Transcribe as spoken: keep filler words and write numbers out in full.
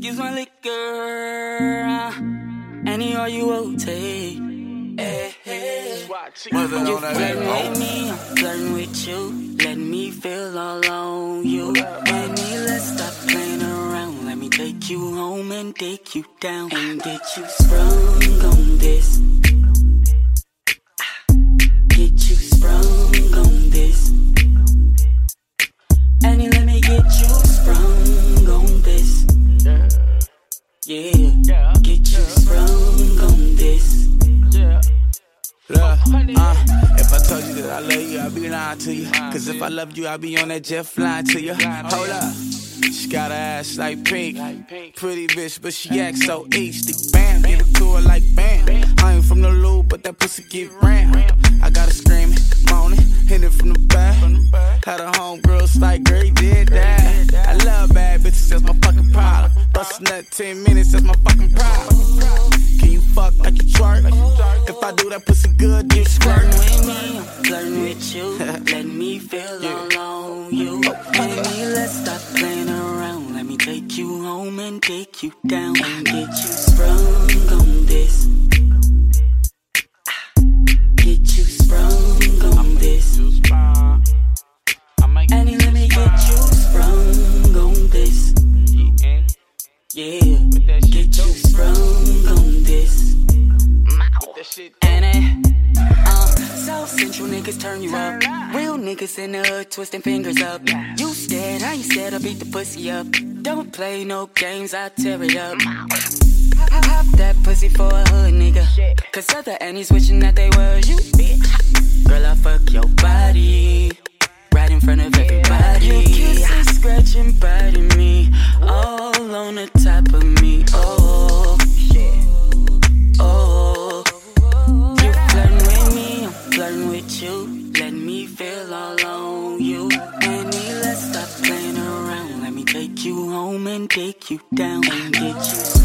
excuse my liquor. Any all you will take. Hey, hey. You flirting with me, I'm flirting with you. Let me feel all on you. Any, let's stop playing around. Let me take you home and take you down and get you sprung on this. Get you sprung on this. Annie, let me get you sprung on this. Yeah, get you sprung on this. Look, uh, if I told you that I love you, I'd be lying to you. Cause if I loved you, I'd be on that jet flying to you. Hold up. She got her ass like pink. Pretty bitch, but she acts so easy. Bam, give it to her like bam. I ain't from the loop, but that pussy get rammed. I got her screaming, moaning, hit it from the back. Had her homegirls like, girl, you did that. I love bad bitches, that's my fucking problem. Bustin' that ten minutes, that's my fucking problem. Can you fuck like you twerk? If I do that pussy good, you squirt. Flirting with me, I'm flirting with you. Let me feel all on you. Baby, let's stop playing around. Let me take you home and take you down and get you sprung on this. Get you sprung on this. Annie, let me get you sprung on this. Yeah, get you sprung on this. Annie, uh, South Central niggas turn you up. Real niggas in the hood twisting fingers up. You scared, I ain't scared, I beat the pussy up. Don't play no games, I tear it up. Hop that pussy for a hood nigga. Cause other Annies wishing that they were you. Girl, I fuck your body right in front of everybody. You kiss and scratch and biting me all on the top of me. Oh, oh, you flirting with me, I'm flirting with you. Let me feel all on you. Annie, let's stop playing around. Let me take you home and take you down and get you